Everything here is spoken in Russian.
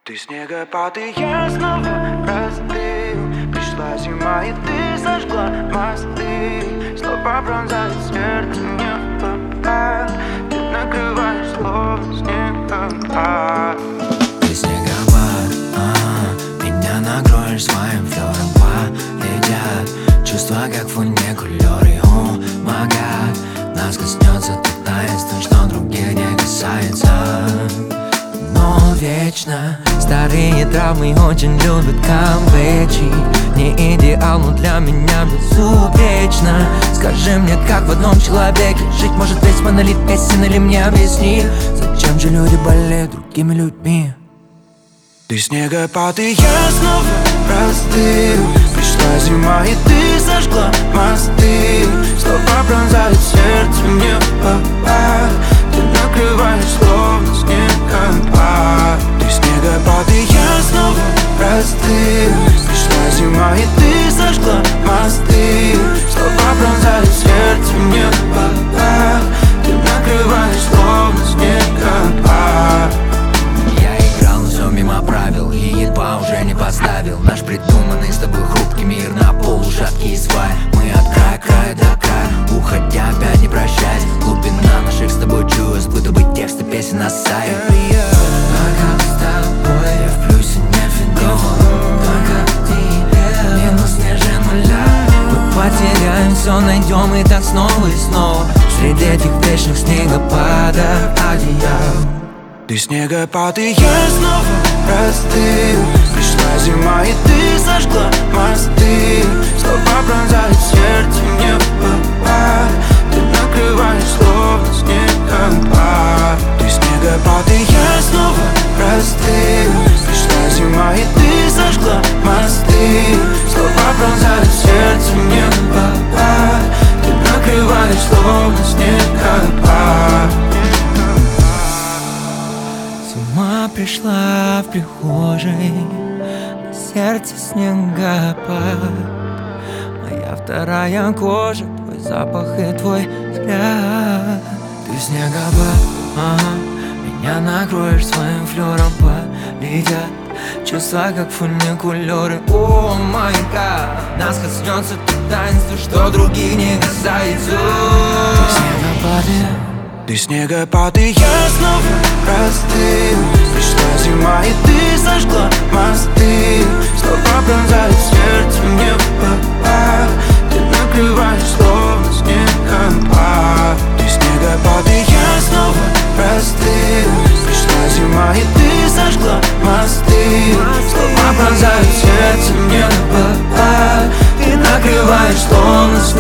Ты снегопад, и я снова простыл. Пришла зима, и ты сожгла мосты. Слова пронзают сердце, не попад. Ты накрываешь словно снегопад. Ты снегопад, меня накроешь своим флёром. Полетят чувства, как фуникулёры. О май гад, нас коснется тут таинство, что других не касается. Но вечно старые травмы очень любят камбэчи. Не идеал, но для меня безупречно. Скажи мне, как в одном человеке жить может весь монолит песен, или мне объясни, зачем же люди болеют другими людьми? Ты снегопад, и я снова простыл. Пришла зима, и ты сожгла мосты. Слова пронзают сердце, не попад. Ты накрываешь словно снегопад. Ты снегопад, и я снова простыл. Пришла зима, и ты сожгла мосты. Слова пронзают сердце, не попад. Ты накрываешь словно снегопад. Мимо правил и едва уже не поставил наш придуманный с тобой хрупкий мир на полу шаткие сваи. Мы от края к краю до края, уходя опять не прощаясь. Глубина наших с тобой чувств, будто бы тексты песен на сайте. Только с тобой я в плюсе не фигово. Только ты минус ниже нуля. Мы потеряем все, найдем и так снова и снова среди этих вечных снегопадов одеял. Ты снегопад, и я снова простыл. Пришла зима, и ты сожгла мосты. Слова пронзают сердце, не попад. Ты накрываешь словно снегопад. Ты снегопад, и я снова простыл. Пришла зима, и ты сожгла мосты. Слова пронзают сердце, не попад. Ты накрываешь словно снегопад. Зима пришла в прихожей, на сердце снегопад. Моя вторая кожа, твой запах и твой взгляд. Ты снегопад, меня накроешь своим флёром. Полетят чувства, как фуникулёры. О май гад, нас коснется тут таинство, что других не касается. Ты снегопад, Ты снегопад, и я снова простыл. Пришла зима, и ты сожгла мосты. Слова пронзают сердце, не попад. Ты накрываешь словно снегопад. Ты снегопад, и я снова простыл. Пришла зима, и ты сожгла мосты. Слова пронзают сердце, не попад. Ты накрываешь словно снегопад.